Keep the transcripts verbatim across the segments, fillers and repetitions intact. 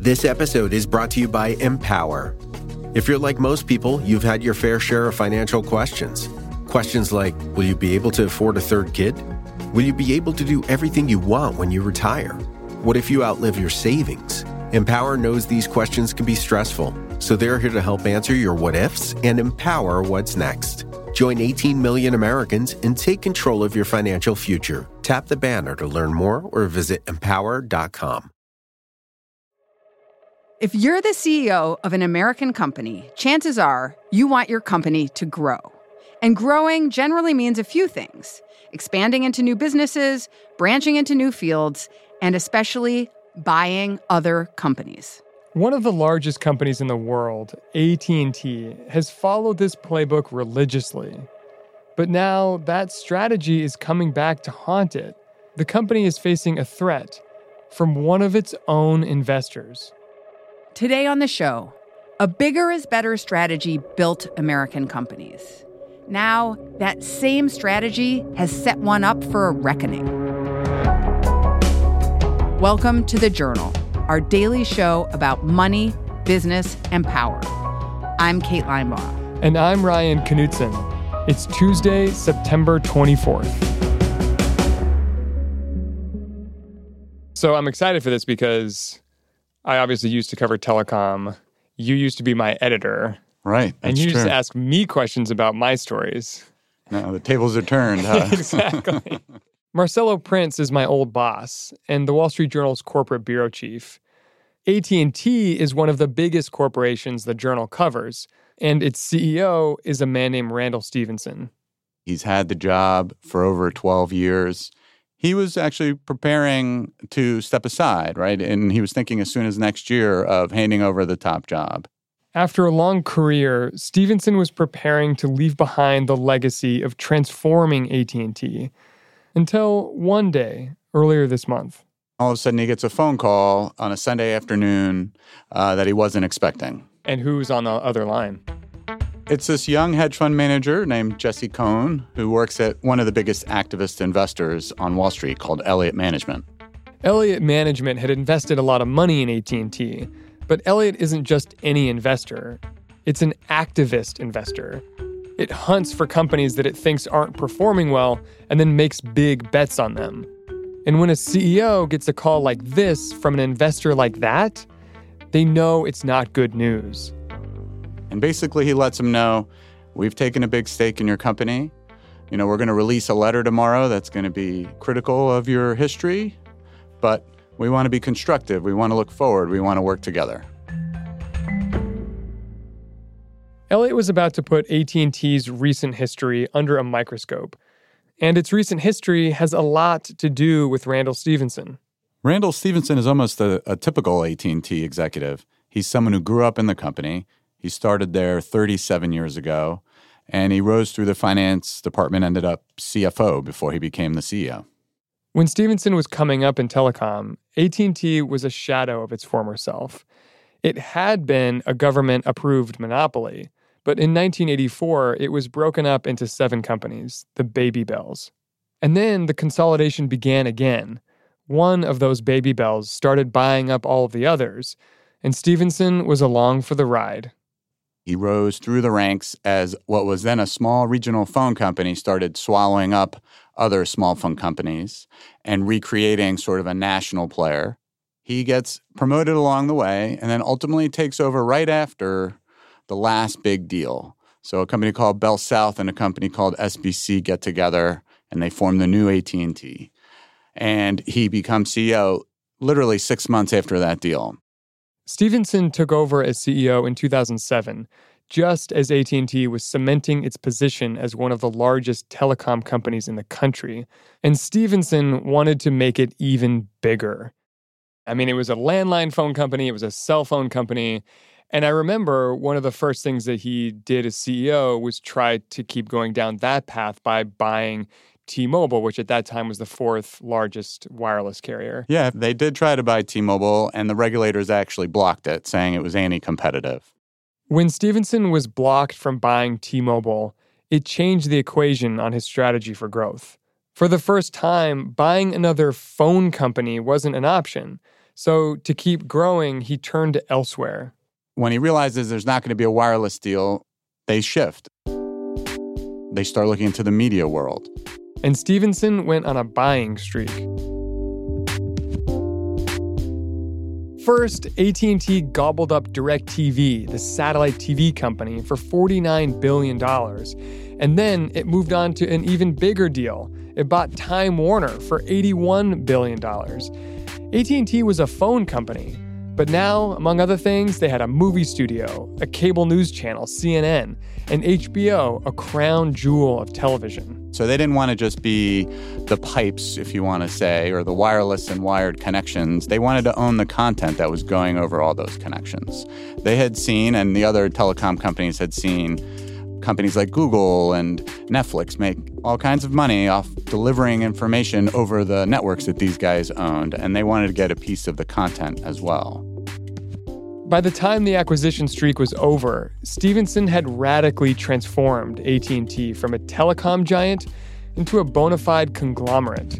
This episode is brought to you by Empower. If you're like most people, you've had your fair share of financial questions. Questions like, will you be able to afford a third kid? Will you be able to do everything you want when you retire? What if you outlive your savings? Empower knows these questions can be stressful, so they're here to help answer your what-ifs and empower what's next. Join eighteen million Americans and take control of your financial future. Tap the banner to learn more or visit empower dot com. If you're the C E O of an American company, chances are you want your company to grow. And growing generally means a few things: expanding into new businesses, branching into new fields, and especially buying other companies. One of the largest companies in the world, A T and T, has followed this playbook religiously. But now that strategy is coming back to haunt it. The company is facing a threat from one of its own investors. Today on the show, a bigger is better strategy built American companies. Now, that same strategy has set one up for a reckoning. Welcome to The Journal, our daily show about money, business, and power. I'm Kate Linebaugh. And I'm Ryan Knutson. It's Tuesday, September twenty-fourth. So I'm excited for this because I obviously used to cover telecom. You used to be my editor. Right, that's And you true. used to ask me questions about my stories. No, the tables are turned, huh? Exactly. Marcelo Prince is my old boss and the Wall Street Journal's corporate bureau chief. A T and T is one of the biggest corporations the Journal covers, and its C E O is a man named Randall Stephenson. He's had the job for over twelve years. He was actually preparing to step aside, right? And he was thinking as soon as next year of handing over the top job. After a long career, Stephenson was preparing to leave behind the legacy of transforming A T and T until one day, earlier this month. All of a sudden, he gets a phone call on a Sunday afternoon uh, that he wasn't expecting. And who's on the other line? It's this young hedge fund manager named Jesse Cohn, who works at one of the biggest activist investors on Wall Street called Elliott Management. Elliott Management had invested a lot of money in A T and T, but Elliott isn't just any investor. It's an activist investor. It hunts for companies that it thinks aren't performing well and then makes big bets on them. And when a C E O gets a call like this from an investor like that, they know it's not good news. And basically, he lets them know, we've taken a big stake in your company. You know, we're going to release a letter tomorrow that's going to be critical of your history, but we want to be constructive. We want to look forward. We want to work together. Elliott was about to put A T and T's recent history under a microscope. And its recent history has a lot to do with Randall Stephenson. Randall Stephenson is almost a, a typical A T and T executive. He's someone who grew up in the company. He started there thirty-seven years ago, and he rose through the finance department, ended up C F O before he became the C E O. When Stephenson was coming up in telecom, A T and T was a shadow of its former self. It had been a government-approved monopoly, but in nineteen eighty-four, it was broken up into seven companies, the Baby Bells. And then the consolidation began again. One of those Baby Bells started buying up all of the others, and Stephenson was along for the ride. He rose through the ranks as what was then a small regional phone company started swallowing up other small phone companies and recreating sort of a national player. He gets promoted along the way and then ultimately takes over right after the last big deal. So a company called Bell South and a company called S B C get together and they form the new A T and T. And he becomes C E O literally six months after that deal. Stephenson took over as C E O in two thousand seven, just as A T and T was cementing its position as one of the largest telecom companies in the country. And Stephenson wanted to make it even bigger. I mean, it was a landline phone company, it was a cell phone company. And I remember one of the first things that he did as C E O was try to keep going down that path by buying T-Mobile, which at that time was the fourth largest wireless carrier. Yeah, they did try to buy T-Mobile, and the regulators actually blocked it, saying it was anti-competitive. When Stephenson was blocked from buying T-Mobile, it changed the equation on his strategy for growth. For the first time, buying another phone company wasn't an option. So to keep growing, he turned elsewhere. When he realizes there's not going to be a wireless deal, they shift. They start looking into the media world. And Stephenson went on a buying streak. First, A T and T gobbled up DirecTV, the satellite T V company, for forty-nine billion dollars. And then it moved on to an even bigger deal. It bought Time Warner for eighty-one billion dollars. A T and T was a phone company. But now, among other things, they had a movie studio, a cable news channel, C N N, and H B O, a crown jewel of television. So they didn't want to just be the pipes, if you want to say, or the wireless and wired connections. They wanted to own the content that was going over all those connections. They had seen, and the other telecom companies had seen, companies like Google and Netflix make all kinds of money off delivering information over the networks that these guys owned, and they wanted to get a piece of the content as well. By the time the acquisition streak was over, Stephenson had radically transformed A T and T from a telecom giant into a bona fide conglomerate.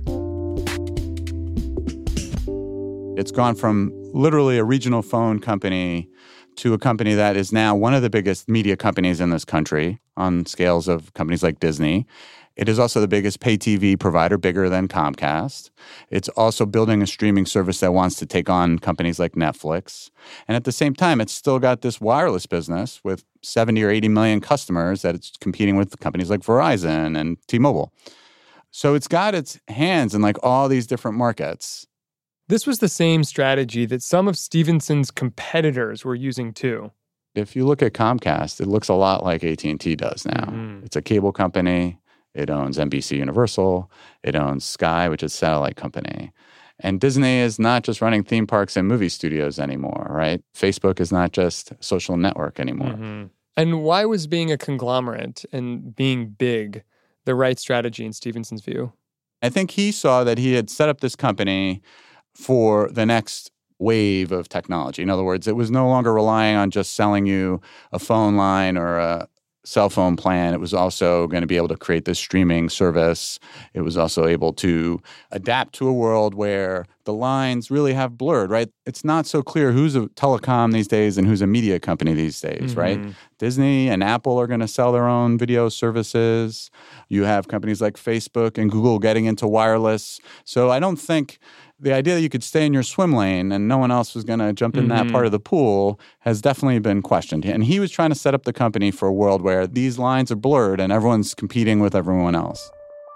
It's gone from literally a regional phone company to a company that is now one of the biggest media companies in this country on scales of companies like Disney. It is also the biggest pay T V provider, bigger than Comcast. It's also building a streaming service that wants to take on companies like Netflix. And at the same time, it's still got this wireless business with seventy or eighty million customers that it's competing with companies like Verizon and T-Mobile. So it's got its hands in like all these different markets. This was the same strategy that some of Stephenson's competitors were using too. If you look at Comcast, it looks a lot like A T and T does now. Mm-hmm. It's a cable company. It owns N B C Universal. It owns Sky, which is a satellite company. And Disney is not just running theme parks and movie studios anymore, right? Facebook is not just a social network anymore. Mm-hmm. And why was being a conglomerate and being big the right strategy in Stephenson's view? I think he saw that he had set up this company for the next wave of technology. In other words, it was no longer relying on just selling you a phone line or a cell phone plan. It was also going to be able to create this streaming service. It was also able to adapt to a world where the lines really have blurred, right? It's not so clear who's a telecom these days and who's a media company these days, mm-hmm. right? Disney and Apple are going to sell their own video services. You have companies like Facebook and Google getting into wireless. So I don't think the idea that you could stay in your swim lane and no one else was going to jump in mm-hmm. that part of the pool has definitely been questioned. And he was trying to set up the company for a world where these lines are blurred and everyone's competing with everyone else.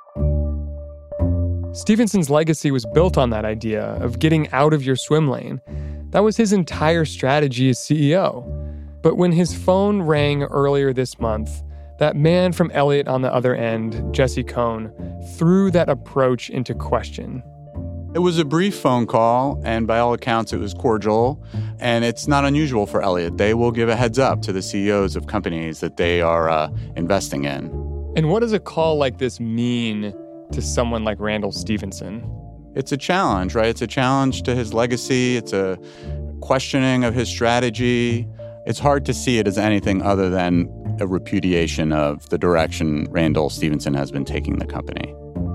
Stephenson's legacy was built on that idea of getting out of your swim lane. That was his entire strategy as C E O. But when his phone rang earlier this month, that man from Elliott on the other end, Jesse Cohn, threw that approach into question. It was a brief phone call, and by all accounts, it was cordial. And it's not unusual for Elliott. They will give a heads up to the C E Os of companies that they are uh, investing in. And what does a call like this mean to someone like Randall Stephenson? It's a challenge, right? It's a challenge to his legacy. It's a questioning of his strategy. It's hard to see it as anything other than a repudiation of the direction Randall Stephenson has been taking the company.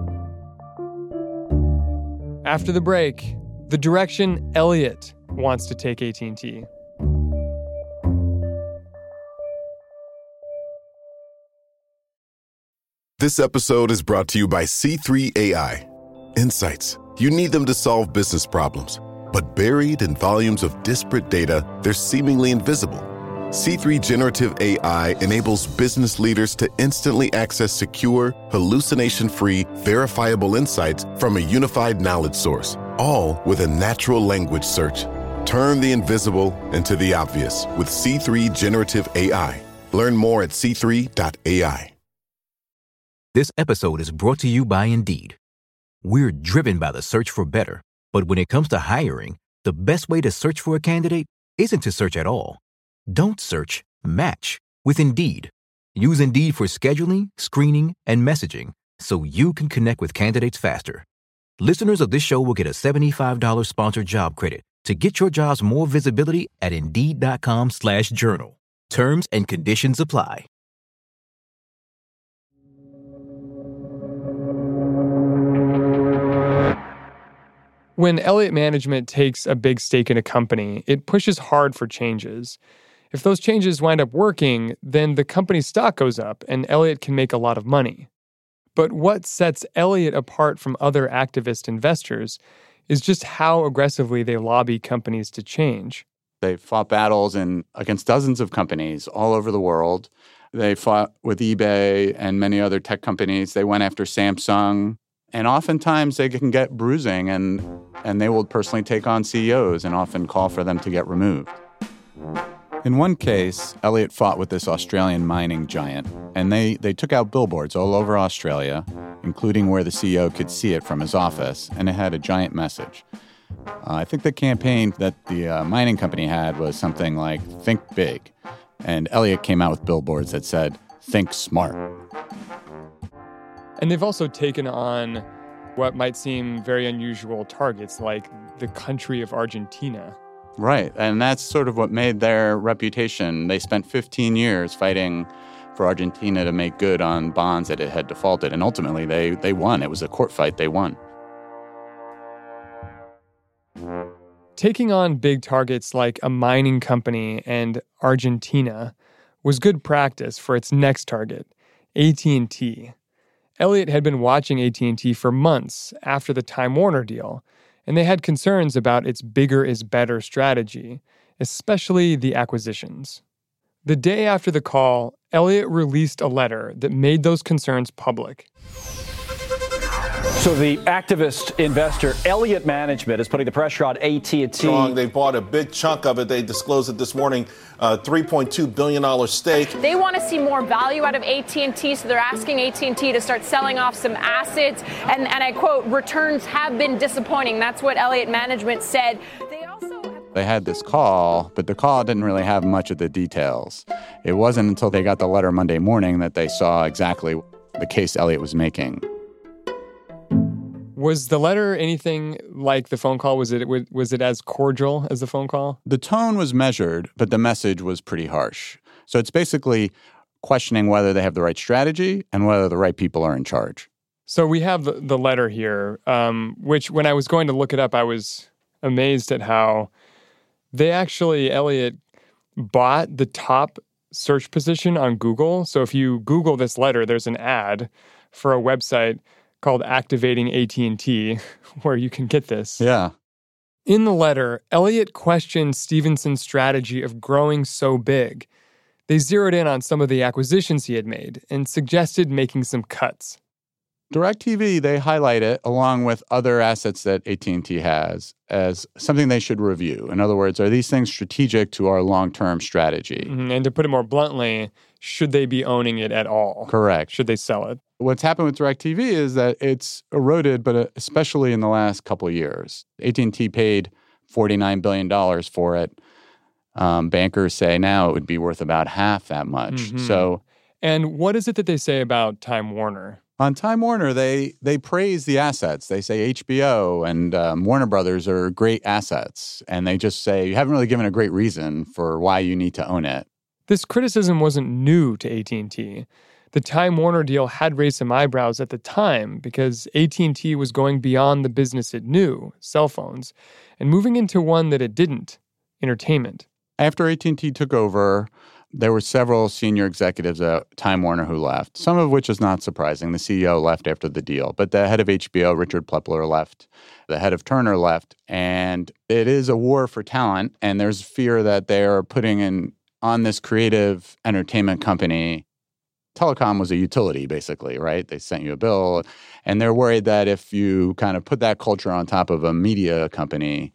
After the break, the direction Elliott wants to take A T and T. This episode is brought to you by C three A I. Insights. You need them to solve business problems. But buried in volumes of disparate data, they're seemingly invisible. C three Generative A I enables business leaders to instantly access secure, hallucination-free, verifiable insights from a unified knowledge source, all with a natural language search. Turn the invisible into the obvious with C three Generative A I. Learn more at c three dot a i. This episode is brought to you by Indeed. We're driven by the search for better, but when it comes to hiring, the best way to search for a candidate isn't to search at all. Don't search, match with Indeed. Use Indeed for scheduling, screening, and messaging so you can connect with candidates faster. Listeners of this show will get a seventy-five dollars sponsored job credit to get your jobs more visibility at Indeed.com slash journal. Terms and conditions apply. When Elliott Management takes a big stake in a company, it pushes hard for changes. If those changes wind up working, then the company's stock goes up and Elliott can make a lot of money. But what sets Elliott apart from other activist investors is just how aggressively they lobby companies to change. They fought battles in, against dozens of companies all over the world. They fought with eBay and many other tech companies. They went after Samsung. And oftentimes they can get bruising, and, and they will personally take on C E Os and often call for them to get removed. In one case, Elliott fought with this Australian mining giant, and they, they took out billboards all over Australia, including where the C E O could see it from his office, and it had a giant message. Uh, I think the campaign that the uh, mining company had was something like, "Think big." And Elliott came out with billboards that said, "Think smart." And they've also taken on what might seem very unusual targets, like the country of Argentina. Right, and that's sort of what made their reputation. They spent fifteen years fighting for Argentina to make good on bonds that it had defaulted, and ultimately they, they won. It was a court fight. They won. Taking on big targets like a mining company and Argentina was good practice for its next target, A T and T. Elliott had been watching A T and T for months after the Time Warner deal, and they had concerns about its bigger is better strategy, especially the acquisitions. The day after the call, Elliott released a letter that made those concerns public. So the activist investor Elliott Management is putting the pressure on A T and T. Strong. They bought a big chunk of it. They disclosed it this morning, a three point two billion dollars stake. They want to see more value out of A T and T, so they're asking A T and T to start selling off some assets. And, and I quote, "Returns have been disappointing." That's what Elliott Management said. They also have- They had this call, but the call didn't really have much of the details. It wasn't until they got the letter Monday morning that they saw exactly the case Elliott was making. Was the letter anything like the phone call? Was it was it as cordial as the phone call? The tone was measured, but the message was pretty harsh. So it's basically questioning whether they have the right strategy and whether the right people are in charge. So we have the, the letter here, um, which when I was going to look it up, I was amazed at how they actually, Elliott, bought the top search position on Google. So if you Google this letter, there's an ad for a website called Activating A T and T, where you can get this. Yeah. In the letter, Elliott questioned Stephenson's strategy of growing so big. They zeroed in on some of the acquisitions he had made and suggested making some cuts. DirecTV, they highlight it, along with other assets that A T and T has, as something they should review. In other words, are these things strategic to our long-term strategy? Mm-hmm. And to put it more bluntly, should they be owning it at all? Correct. Should they sell it? What's happened with DirecTV is that it's eroded, but especially in the last couple of years. A T and T paid forty-nine billion dollars for it. Um, bankers say now it would be worth about half that much. Mm-hmm. So, and what is it that they say about Time Warner? On Time Warner, they they praise the assets. They say H B O and um, Warner Brothers are great assets. And they just say, you haven't really given a great reason for why you need to own it. This criticism wasn't new to A T and T. The Time Warner deal had raised some eyebrows at the time because A T and T was going beyond the business it knew, cell phones, and moving into one that it didn't, entertainment. After A T and T took over, there were several senior executives at Time Warner who left, some of which is not surprising. The C E O left after the deal, but the head of H B O, Richard Plepler, left. The head of Turner left, and it is a war for talent, and there's fear that they are putting in on this creative entertainment company. Telecom was a utility, basically, right? They sent you a bill, and they're worried that if you kind of put that culture on top of a media company,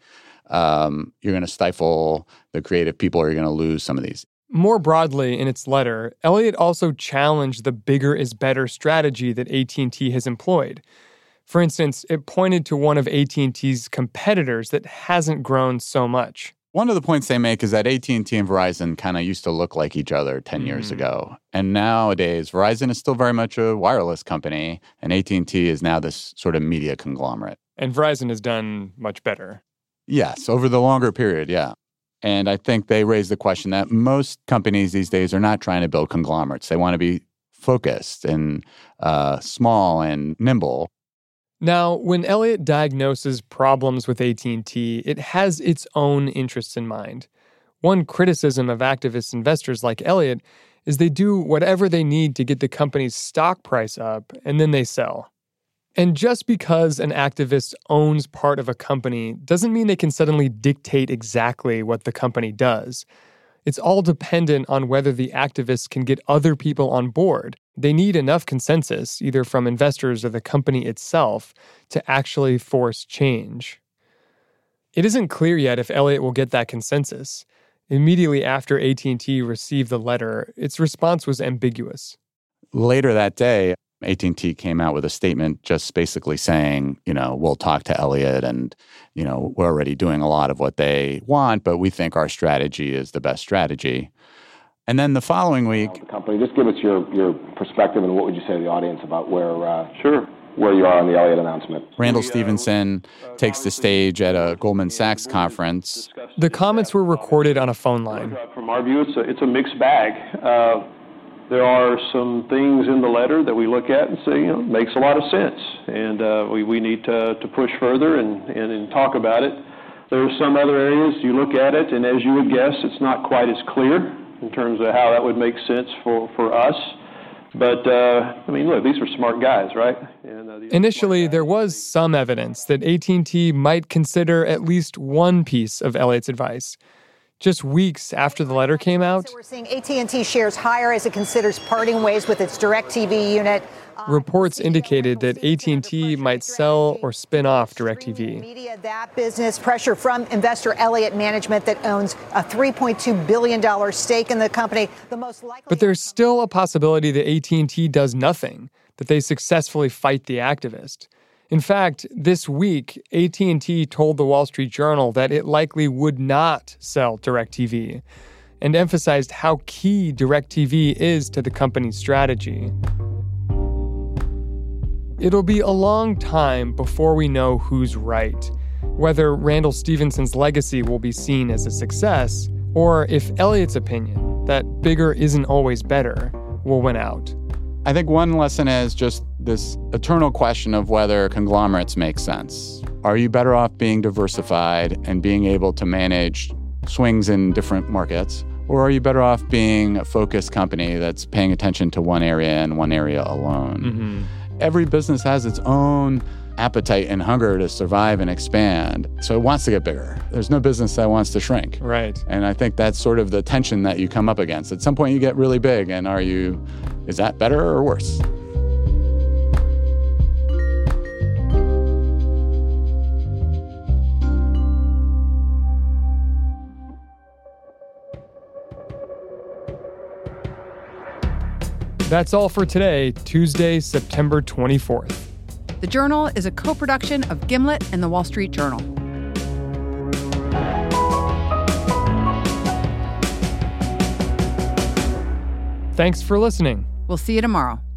um, you're going to stifle the creative people, or you're going to lose some of these. More broadly, in its letter, Elliott also challenged the bigger is better strategy that A T and T has employed. For instance, it pointed to one of A T and T's competitors that hasn't grown so much. One of the points they make is that A T and T and Verizon kind of used to look like each other ten mm. years ago. And nowadays, Verizon is still very much a wireless company, and A T and T is now this sort of media conglomerate. And Verizon has done much better. Yes, over the longer period, yeah. And I think they raise the question that most companies these days are not trying to build conglomerates. They want to be focused and uh, small and nimble. Now, when Elliott diagnoses problems with A T and T, it has its own interests in mind. One criticism of activist investors like Elliott is they do whatever they need to get the company's stock price up, and then they sell. And just because an activist owns part of a company doesn't mean they can suddenly dictate exactly what the company does. It's all dependent on whether the activists can get other people on board. They need enough consensus, either from investors or the company itself, to actually force change. It isn't clear yet if Elliott will get that consensus. Immediately after A T and T received the letter, its response was ambiguous. Later that day, A T and T came out with a statement just basically saying, you know, we'll talk to Elliott and, you know, we're already doing a lot of what they want, but we think our strategy is the best strategy. And then the following week... The company, just give us your, your perspective and what would you say to the audience about where, uh, sure. where you are on the Elliott announcement. Randall Stephenson takes the stage at a Goldman Sachs conference. The comments were recorded on a phone line. From our view, it's a, it's a mixed bag. Uh, There are some things in the letter that we look at and say, you know, makes a lot of sense, and uh, we, we need to, to push further and, and, and talk about it. There are some other areas you look at it, and as you would guess, it's not quite as clear in terms of how that would make sense for, for us. But, uh, I mean, look, these are smart guys, right? And, uh, Initially, there was some evidence that A T and T might consider at least one piece of Elliott's advice. Just weeks after the letter came out, so we're seeing A T and T shares higher as it considers parting ways with its DirecTV unit. Reports indicated that A T and T might sell or spin off DirecTV. Media, that business pressure from investor Elliott Management that owns a three point two billion dollars stake in the company. The most likely. But there's still a possibility that A T and T does nothing, that they successfully fight the activist. In fact, this week, A T and T told the Wall Street Journal that it likely would not sell DirecTV, and emphasized how key DirecTV is to the company's strategy. It'll be a long time before we know who's right, whether Randall Stephenson's legacy will be seen as a success, or if Elliott's opinion, that bigger isn't always better, will win out. I think one lesson is just this eternal question of whether conglomerates make sense. Are you better off being diversified and being able to manage swings in different markets? Or are you better off being a focused company that's paying attention to one area and one area alone? Mm-hmm. Every business has its own appetite and hunger to survive and expand. So it wants to get bigger. There's no business that wants to shrink. Right. And I think that's sort of the tension that you come up against. At some point you get really big, and are you, is that better or worse? That's all for today, Tuesday, September twenty-fourth. The Journal is a co-production of Gimlet and The Wall Street Journal. Thanks for listening. We'll see you tomorrow.